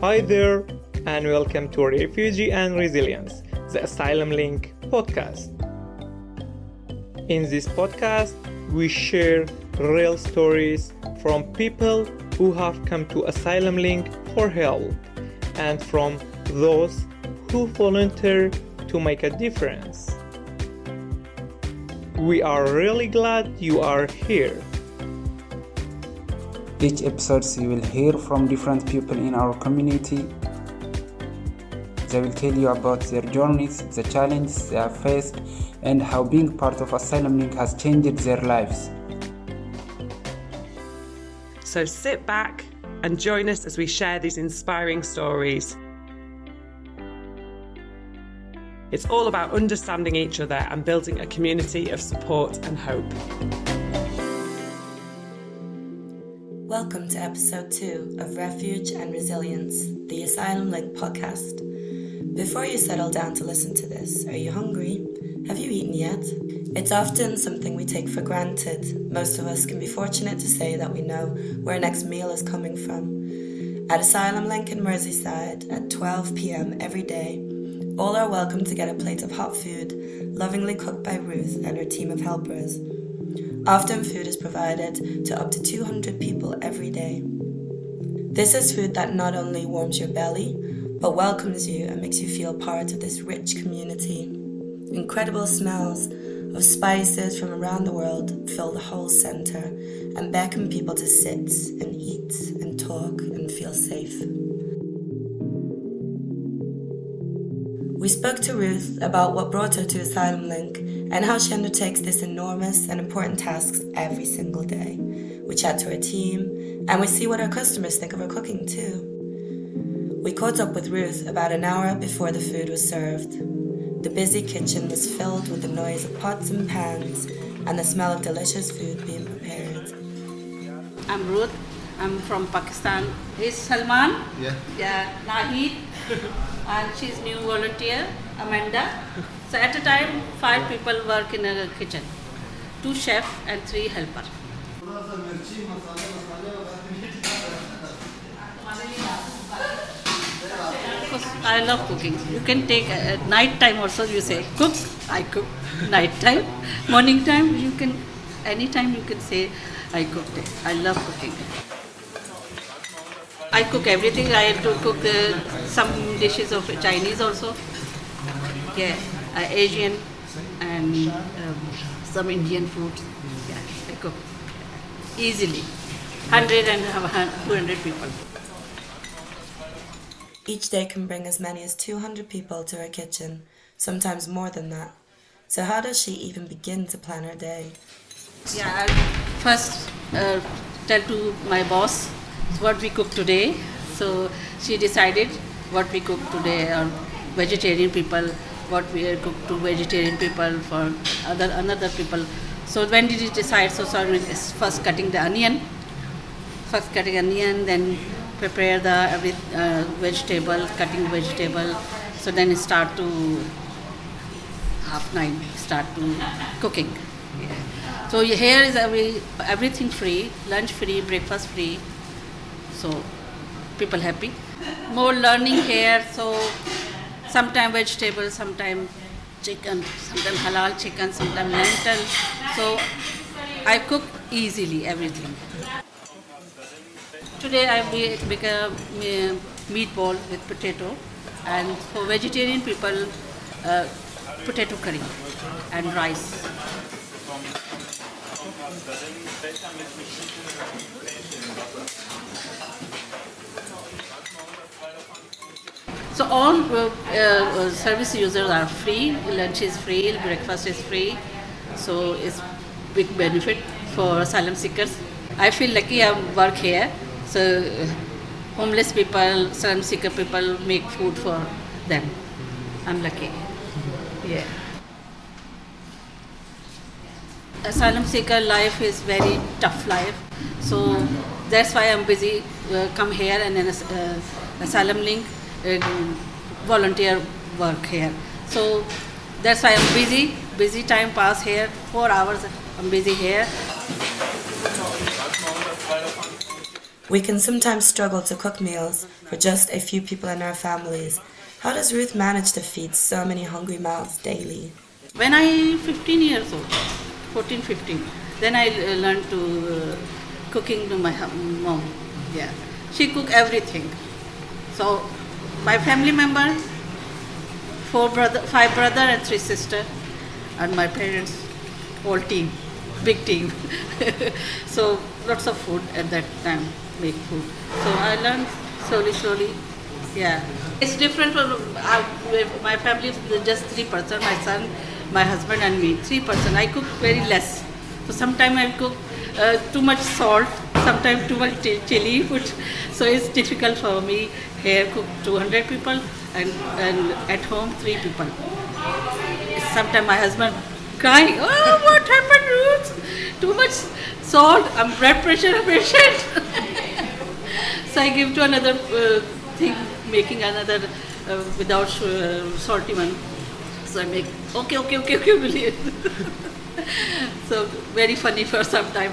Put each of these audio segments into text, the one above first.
Hi there, and welcome to Refugee and Resilience, the Asylum Link podcast. In this podcast, we share real stories from people who have come to Asylum Link for help and from those who volunteer to make a difference. We are really glad you are here. Each episode you will hear from different people in our community. They will tell you about their journeys, the challenges they have faced, and how being part of Asylum Link has changed their lives. So sit back and join us as we share these inspiring stories. It's all about understanding each other and building a community of support and hope. Welcome to episode 2 of Refuge and Resilience, the Asylum Link podcast. Before you settle down to listen to this, are you hungry? Have you eaten yet? It's often something we take for granted. Most of us can be fortunate to say that we know where our next meal is coming from. At Asylum Link in Merseyside at 12 p.m. every day, all are welcome to get a plate of hot food, lovingly cooked by Ruth and her team of helpers. Often food is provided to up to 200 people every day. This is food that not only warms your belly, but welcomes you and makes you feel part of this rich community. Incredible smells of spices from around the world fill the whole centre and beckon people to sit and eat and talk and feel safe. We spoke to Ruth about what brought her to Asylum Link and how she undertakes this enormous and important task every single day. We chat to her team and we see what our customers think of her cooking too. We caught up with Ruth about an hour before the food was served. The busy kitchen was filled with the noise of pots and pans and the smell of delicious food being prepared. I'm Ruth. I'm from Pakistan. He's Salman. Yeah. Nahid. And she's new volunteer, Amanda. So at a time, 5 people work in a kitchen. 2 chefs and 3 helpers. Because I love cooking. You can take at night time also. You say cook, I cook. Night time, morning time, you can anytime you can say I cooked it. I love cooking. I cook everything. I have to cook some dishes of Chinese also. Yeah, Asian and some Indian food. Yeah, I cook easily. 100 and 200 people. Each day can bring as many as 200 people to her kitchen, sometimes more than that. So how does she even begin to plan her day? Yeah, I first tell to my boss what we cook today. So she decided what we cook today, or vegetarian people, what we cook to vegetarian people, for another people. So when did you decide? So sorry, first cutting the onion. Then prepare the vegetable, cutting vegetable. So then start to 9:30, start to cooking. Yeah. So here is everything free, lunch free, breakfast free. So people happy. More learning here. So sometimes vegetables, sometimes chicken, sometimes halal chicken, sometimes lentil. So I cook easily everything. Today I make a meatball with potato, and for vegetarian people, potato curry and rice. So all service users are free. Lunch is free, breakfast is free. So it's big benefit for asylum seekers. I feel lucky I work here. So homeless people, asylum seeker people make food for them. I'm lucky. Yeah. Asylum seeker life is very tough life. So that's why I'm busy. Come here and then Asylum Link. Volunteer work here. So that's why I'm busy time pass here, 4 hours I'm busy here. We can sometimes struggle to cook meals for just a few people in our families. How does Ruth manage to feed so many hungry mouths daily? When I 15 years old, 14, 15, then I learned to cooking to my mom. Yeah, she cook everything. So my family member, 5 brother and 3 sisters, and my parents, whole team, big team. So lots of food at that time, make food. So I learned slowly. Yeah, it's different from my family is just 3 person, my son, my husband and me, 3 person. I cook very less. So sometimes I cook too much salt, sometimes too much chili food. So it's difficult for me here cook 200 people and at home 3 people. Sometimes my husband crying, oh, what happened, Ruth? Too much salt, I'm blood pressure patient. So I give to another thing, making another without salty one. So I make, okay. So very funny for some time.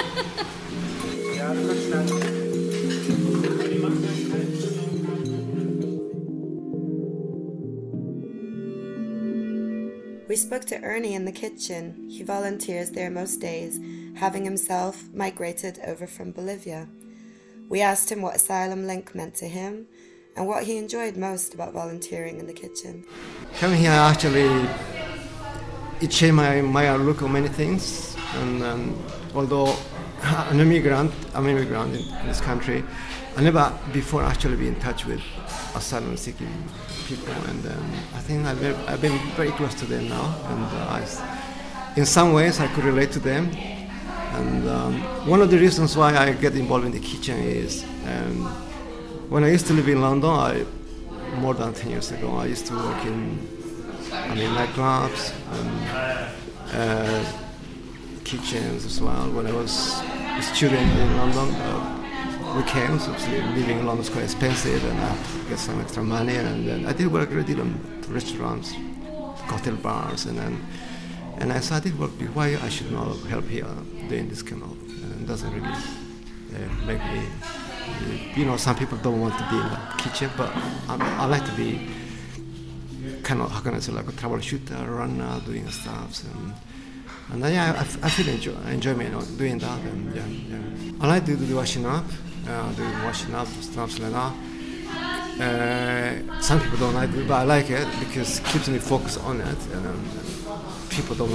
We spoke to Ernie in the kitchen. He volunteers there most days, having himself migrated over from Bolivia. We asked him what Asylum Link meant to him and what he enjoyed most about volunteering in the kitchen. Coming here actually, it changed my outlook on many things. And although I'm an immigrant in this country, I never before actually been in touch with asylum-seeking people, and I think I've been very close to them now, and in some ways I could relate to them. And one of the reasons why I get involved in the kitchen is when I used to live in London, more than 10 years ago, I used to work in nightclubs and kitchens as well. When I was a student in London, weekends, obviously living in London is quite expensive, and I have to get some extra money. And then I did work already on restaurants, cocktail bars, and I did work. Why I should not help here doing this kind of? And it doesn't really make me. Some people don't want to be in the kitchen, but I like to be kind of, how can I say, like a troubleshooter, runner, doing stuff. And I feel enjoyment doing that. And I like to do the washing up, stuff like that. Some people don't like it, but I like it because it keeps me focused on it. People don't,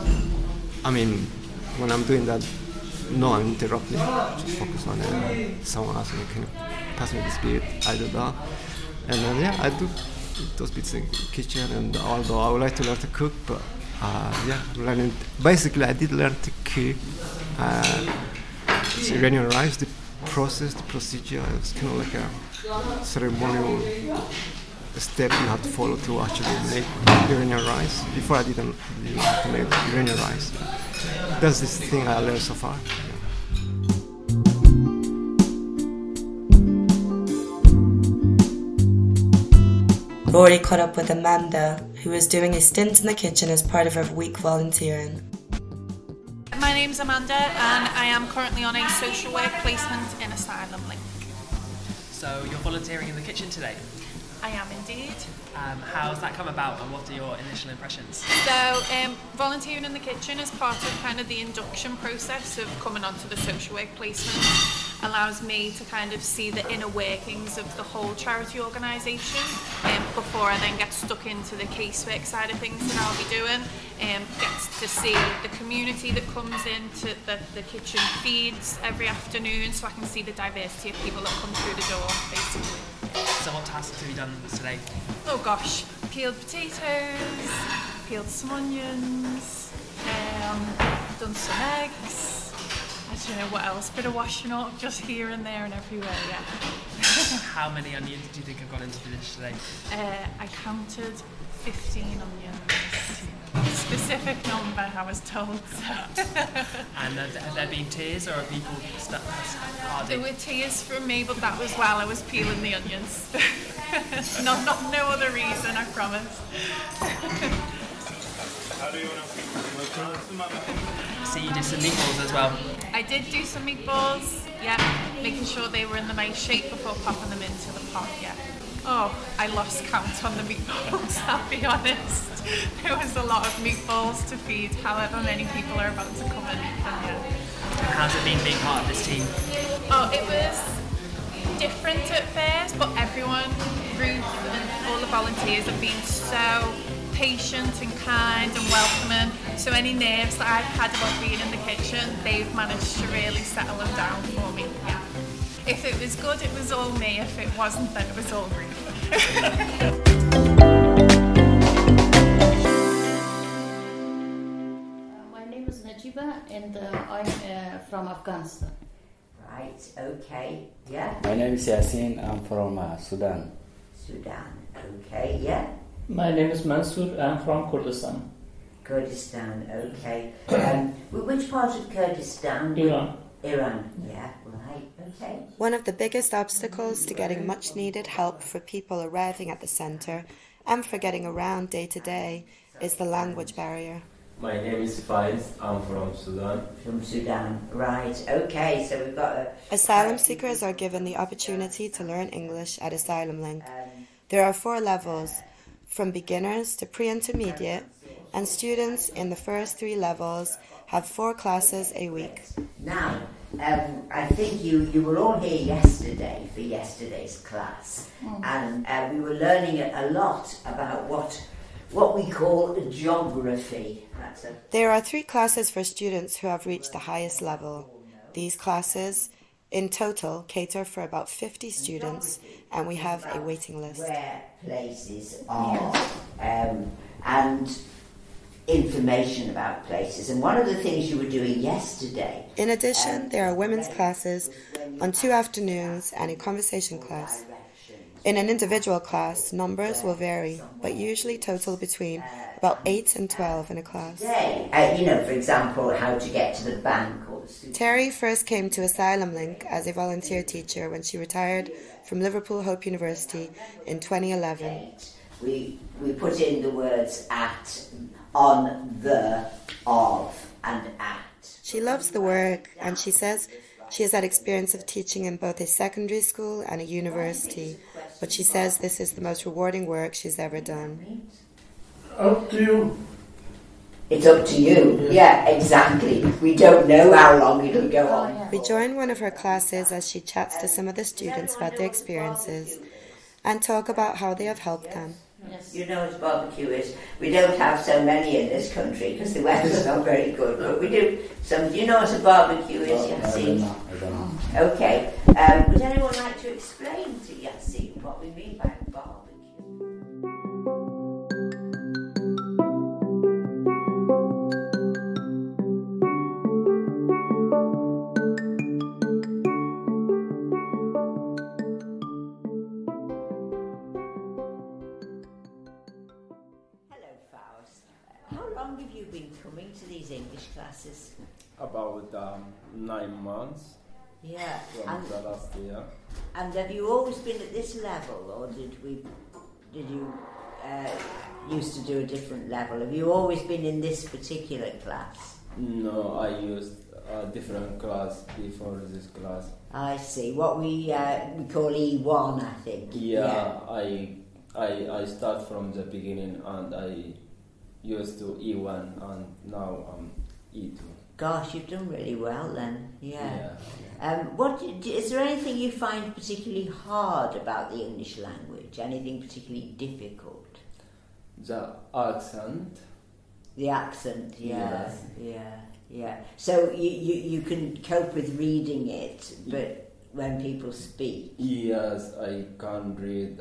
when I'm doing that, no one interrupt me, just focus on it. Someone else can pass me the speed, I do that. And then, I do those bits in the kitchen, and although I would like to learn to cook, but learning. Basically, I did learn to cook Iranian rice. The process, the procedure, it's kind of like a ceremonial step you have to follow to actually make Iranian rice. Before I didn't have to make Iranian rice. That's this thing I learned so far. Rory caught up with Amanda, who was doing a stint in the kitchen as part of her week volunteering. My name's Amanda, and I am currently on a social work placement in Asylum Link. So you're volunteering in the kitchen today? I am indeed. How's that come about, and what are your initial impressions? So volunteering in the kitchen is part of kind of the induction process of coming onto the social work placement. Allows me to kind of see the inner workings of the whole charity organisation before I then get stuck into the casework side of things that I'll be doing. Gets to see the community that comes into the kitchen feeds every afternoon, so I can see the diversity of people that come through the door, basically. So what tasks have you done today? Oh gosh, peeled potatoes, peeled some onions, done some eggs. I don't know what else, bit of washing up just here and there and everywhere, yeah. How many onions do you think have gone into the dish today? I counted 15 onions. Specific number I was told. So. And have there been tears, or are people stuck? There were tears from me, but that was while I was peeling the onions. No other reason, I promise. see you did some meatballs as well. I did do some meatballs, yeah, making sure they were in the nice shape before popping them into the pot, yeah. Oh, I lost count on the meatballs, I'll be honest. There was a lot of meatballs to feed however many people are about to come and eat them, yeah. How's it been being part of this team? Oh, it was different at first, but everyone, Ruth and all the volunteers have been so patient and kind and welcoming. So any nerves that I've had about being in the kitchen, they've managed to really settle them down for me, yeah. If it was good, it was all me. If it wasn't, then it was all Ruth. My name is Najiba and I'm from Afghanistan. Right, okay, yeah. My name is Yasin, I'm from Sudan. Sudan, okay, yeah. My name is Mansoor, I'm from Kurdistan. Kurdistan, okay. Which part of Kurdistan? Iran. Iran, yeah, right, okay. One of the biggest obstacles to getting much needed help for people arriving at the centre and for getting around day to day is the language barrier. My name is Faiz, I'm from Sudan. From Sudan, right, okay, so we've got Asylum seekers are given the opportunity to learn English at Asylum Link. There are 4 levels, from beginners to pre-intermediate, and students in the first 3 levels have 4 classes a week. Now, I think you were all here yesterday for yesterday's class, and we were learning a lot about what we call geography. There are 3 classes for students who have reached the highest level. These classes, in total, cater for about 50 students, and we have a waiting list. Where places are, and information about places. And one of the things you were doing yesterday... In addition, there are women's classes on 2 afternoons and a conversation class. In an individual class, numbers will vary, but usually total between about 8 and 12 in a class. For example, how to get to the bank. Terry first came to Asylum Link as a volunteer teacher when she retired from Liverpool Hope University in 2011. We put in the words at, on, the, of, and at. She loves the work, and she says she has had experience of teaching in both a secondary school and a university, but she says this is the most rewarding work she's ever done. Up to you. It's up to you. Yeah, exactly. We don't know how long it'll go on. We join one of her classes as she chats to some of the students about their experiences and talk about how they have helped them. You know what barbecue is? We don't have so many in this country because the weather's not very good, but we do some. Do you know what a barbecue is, Yasin? I don't know. Okay. Would anyone like to explain to Yasin what we mean by barbecue? How long have you been coming to these English classes? About 9 months. Yeah. From the last year. And have you always been at this level, or did you used to do a different level? Have you always been in this particular class? No, I used a different class before this class. I see. What we call E1, I think. Yeah. I start from the beginning and I used to E1 and now I'm E2. Gosh, you've done really well then. Yeah. Is there anything you find particularly hard about the English language? Anything particularly difficult? The accent. The accent, yeah. Yes. Yeah. So you can cope with reading it, but when people speak? Yes, I can read,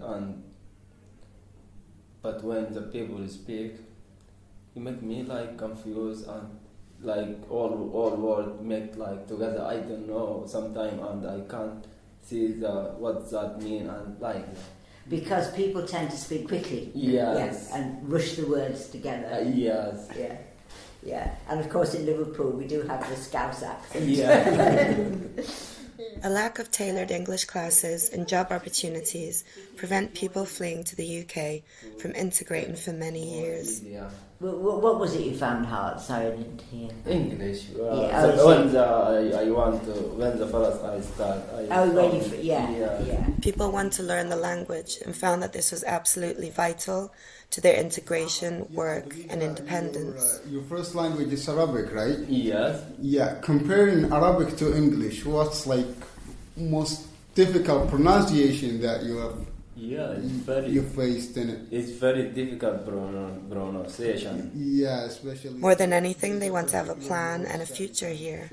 but when the people speak, you make me confused and all words make together. I don't know sometimes, and I can't see what that mean and Because people tend to speak quickly. Yes. And rush the words together. Yes. Yeah. And of course in Liverpool we do have the Scouse accent. Yeah. A lack of tailored English classes and job opportunities prevent people fleeing to the UK from integrating for many years. Yeah. What was it you found hard? Sorry, I didn't hear. English. Yeah, When the first I start. People want to learn the language and found that this was absolutely vital to their integration, work, and independence. Your first language is Arabic, right? Yes. Yeah. Comparing Arabic to English, what's like most difficult pronunciation that you have? Yeah, you faced in it. It's very difficult pronunciation. Yeah, especially. More than anything, they want to have a plan and a future here.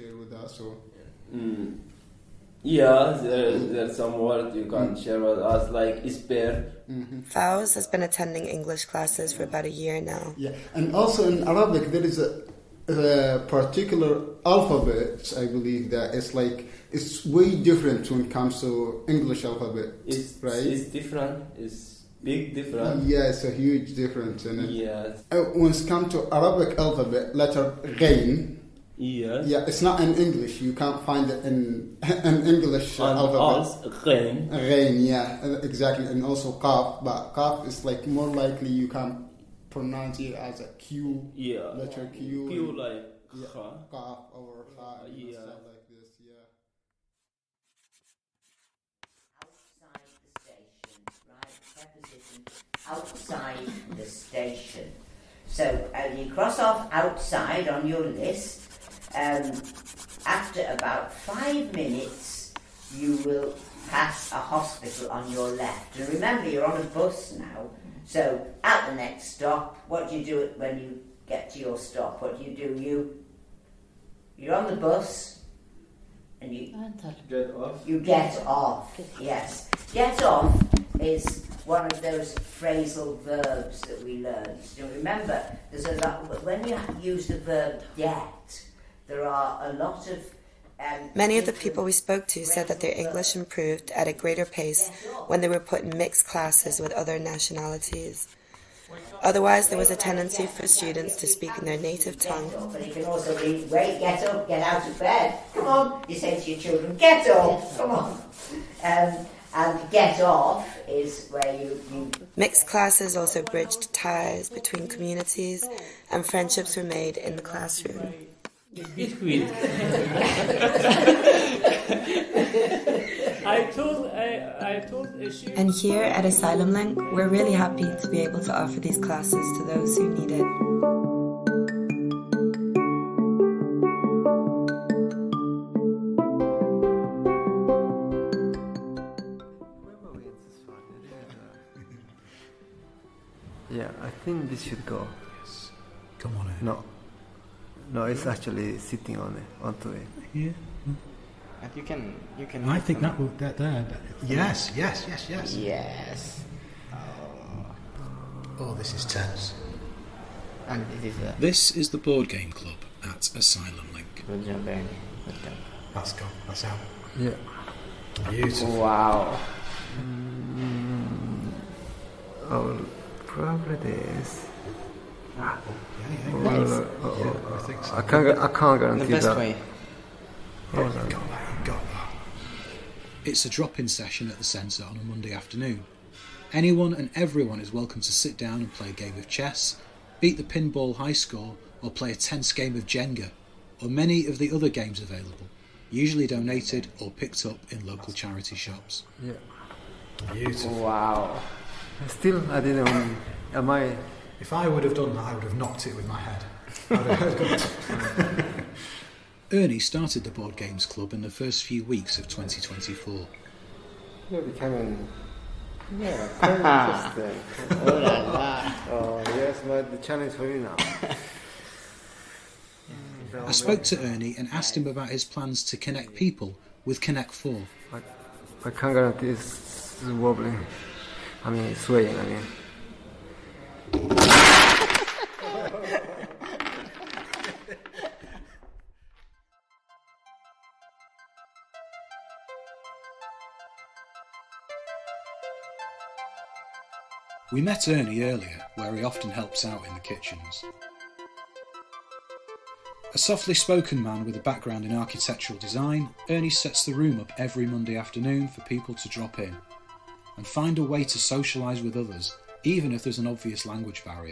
Yeah, there's some words you can share with us, like spare. Fawz has been attending English classes for about a year now. Yeah, and also in Arabic there is a particular alphabet, I believe, that is like, it's way different when it comes to English alphabet, right? It's different, it's big difference. Yeah, it's a huge difference in it. Yes. When it comes to Arabic alphabet, letter Ghain, yeah, it's not in English. You can't find it in English alphabet. Ghain. Ghain, yeah, exactly. And also Qaf, but Qaf is like more likely you can pronounce it as a Q, letter Q. Q like Qaf or Kha, stuff like this, yeah. Outside the station. So you cross off outside on your list. After about 5 minutes, you will pass a hospital on your left. And remember, you're on a bus now. So at the next stop, what do you do when you get to your stop? What do? You're on the bus, and you get off. You get off. Yes, get off is one of those phrasal verbs that we learned. You remember, there's a lot when you use the verb get. There are a lot of. Many of the people we spoke to said that their English improved at a greater pace when they were put in mixed classes with other nationalities. Otherwise, there was a tendency for students to speak in their native tongue. But you can also read, wait, get up, get out of bed. Come on, you say to your children, get up, come on. And get off is where you... Mixed classes also bridged ties between communities, and friendships were made in the classroom. And here at Asylum Link, we're really happy to be able to offer these classes to those who need it. Yeah, I think this should go. Yes. Come on in. No, it's actually sitting onto it. Yeah. And you can. I think that will. Yes. Yes. Oh, this is tense. And This is the board game club at Asylum Link. Good job, Bernie. That's gone. That's out. Yeah. Beautiful. Wow. Oh, probably this. Yeah, I think so. I can't guarantee the best that. way. Got that. It's a drop-in session at the centre on a Monday afternoon. Anyone and everyone is welcome to sit down and play a game of chess, beat the pinball high score, or play a tense game of Jenga, or many of the other games available, usually donated or picked up in local charity shops. Yeah. Beautiful. Wow. Still, I didn't. If I would have done that, I would have knocked it with my head. Ernie started the Board Games Club in the first few weeks of 2024. You're becoming quite interesting. Oh la la. Oh yes, but the challenge for you now. I spoke to Ernie and asked him about his plans to connect people with Connect 4. I can't guarantee it's wobbling. Swaying, We met Ernie earlier, where he often helps out in the kitchens. A softly spoken man with a background in architectural design, Ernie sets the room up every Monday afternoon for people to drop in and find a way to socialise with others, even if there's an obvious language barrier.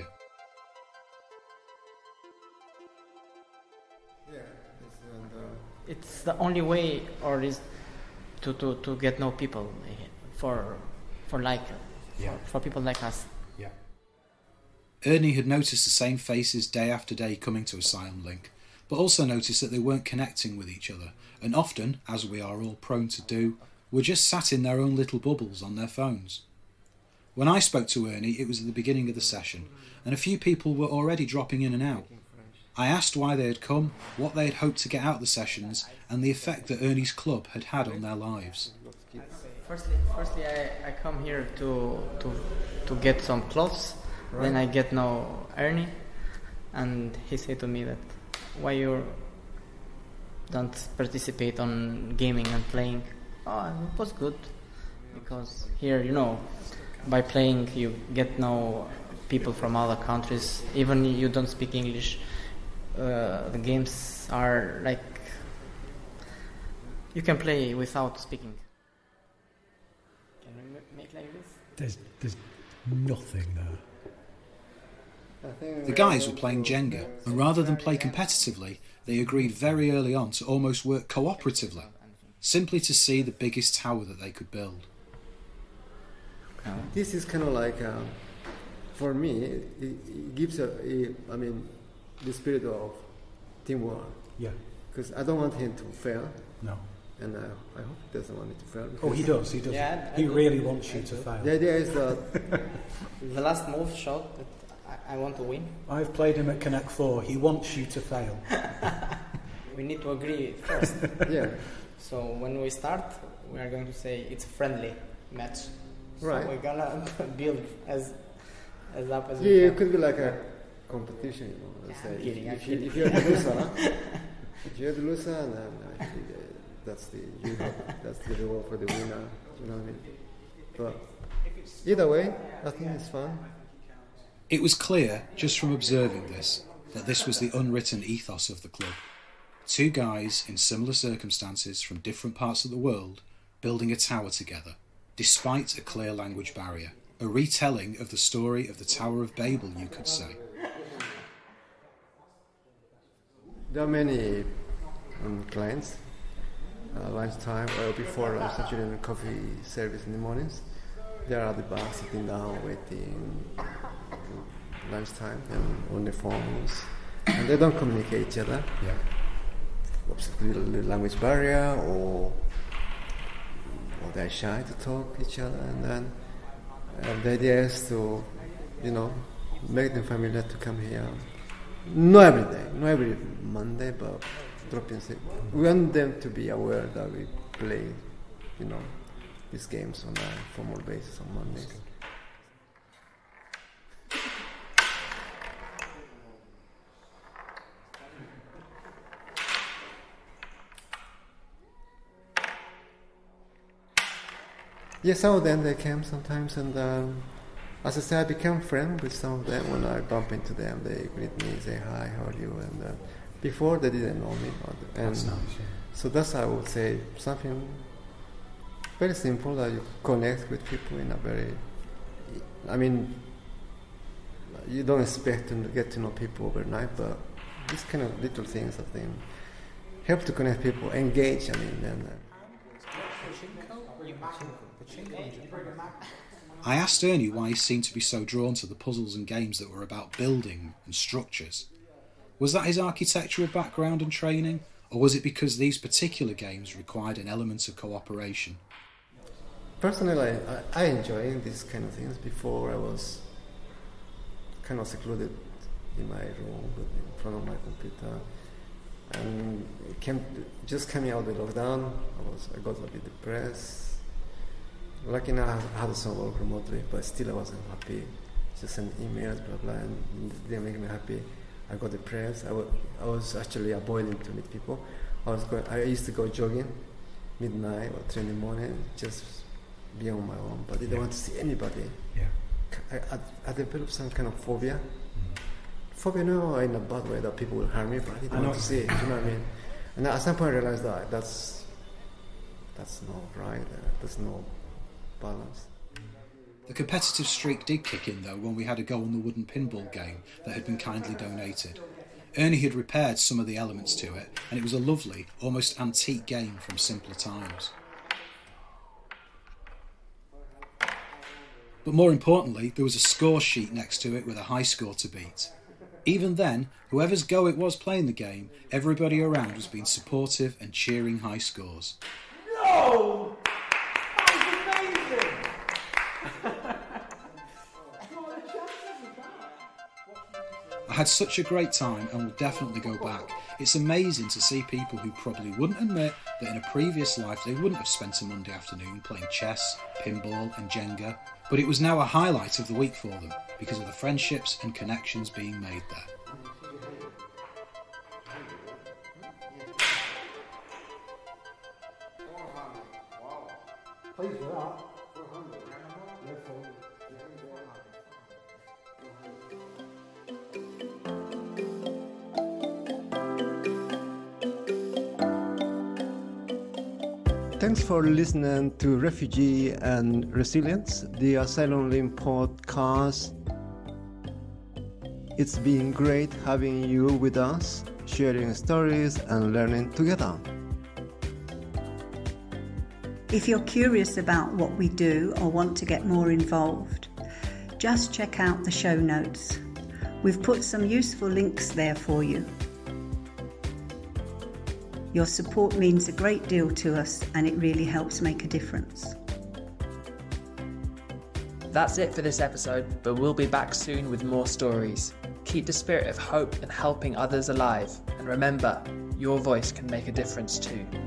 It's the only way, or is to get know people for people like us. Yeah. Ernie had noticed the same faces day after day coming to Asylum Link, but also noticed that they weren't connecting with each other, and often, as we are all prone to do, were just sat in their own little bubbles on their phones. When I spoke to Ernie, it was at the beginning of the session, and a few people were already dropping in and out. I asked why they had come, what they had hoped to get out of the sessions, and the effect that Ernie's club had had on their lives. Firstly, I come here to get some clothes. Right. Then I get know Ernie, and he said to me that why you don't participate on gaming and playing. Oh, it was good because here, by playing you get know people from other countries. Even you don't speak English. The games are like you can play without speaking. Can we make like this? There's nothing there. The guys were playing Jenga, and rather than play competitively, they agreed very early on to almost work cooperatively, simply to see the biggest tower that they could build. This is kind of like, for me, it gives the spirit of teamwork. Yeah. Because I don't want him to fail. No. And I hope he doesn't want me to fail. Oh, he does. He does. Yeah, he really wants you to fail. The idea is that the last move shot that I want to win. I've played him at Connect 4. He wants you to fail. We need to agree first. Yeah. So when we start, we are going to say it's a friendly match. Right. So we're gonna build as up as we can. It could be like a competition, Let's say. If you're the loser, if you're the loser, then that's the reward for the winner. You know what I mean? But either way, I think it's fun. It was clear, just from observing this, that this was the unwritten ethos of the club. Two guys in similar circumstances from different parts of the world building a tower together, despite a clear language barrier. A retelling of the story of the Tower of Babel, you could say. There are many clients, lunchtime or before lunch, actually in the coffee service in the mornings. There are the bar sitting down waiting lunchtime and on the phones, and they don't communicate each other. Yeah. The language barrier, or they're shy to talk each other, and then the idea is to, make them familiar to come here. Not every day, not every Monday, but drop in. We want them to be aware that we play, these games on a formal basis on Mondays. Yes, some of them, they came sometimes, and as I said, I became friends with some of them. When I bump into them, they greet me, say hi, how are you? And before, they didn't know me. That's nice, yeah. So that's, I would say, something very simple, that you connect with people in a very, you don't expect to get to know people overnight, but these kind of little things, I think, help to connect people, engage, I asked Ernie why he seemed to be so drawn to the puzzles and games that were about building and structures. Was that his architectural background and training, or was it because these particular games required an element of cooperation? Personally, I enjoy these kind of things. Before, I was kind of secluded in my room in front of my computer, and just coming out of the lockdown, I got a bit depressed. Lucky enough, I had some work remotely, but still I wasn't happy. Just send emails, blah blah, and it didn't make me happy. I got depressed. I was actually avoiding to meet people. I used to go jogging midnight or 3 in the morning, just be on my own, but I didn't want to see anybody. Yeah. I developed some kind of phobia phobia, no, in a bad way that people will harm me, but I didn't want to see it. Do you know what I mean? And at some point I realized that that's not right. There's no balance. The competitive streak did kick in though when we had a go on the wooden pinball game that had been kindly donated. Ernie had repaired some of the elements to it, and it was a lovely, almost antique game from simpler times. But more importantly, there was a score sheet next to it with a high score to beat. Even then, whoever's go it was playing the game, everybody around was being supportive and cheering high scores. No! That was amazing! I had such a great time and will definitely go back. It's amazing to see people who probably wouldn't admit that in a previous life they wouldn't have spent a Monday afternoon playing chess, pinball and Jenga, but it was now a highlight of the week for them because of the friendships and connections being made there. Please for that. Thanks for listening to Refugee and Resilience, the Asylum Link podcast. It's been great having you with us, sharing stories and learning together. If you're curious about what we do or want to get more involved, just check out the show notes. We've put some useful links there for you. Your support means a great deal to us and it really helps make a difference. That's it for this episode, but we'll be back soon with more stories. Keep the spirit of hope and helping others alive, and remember, your voice can make a difference too.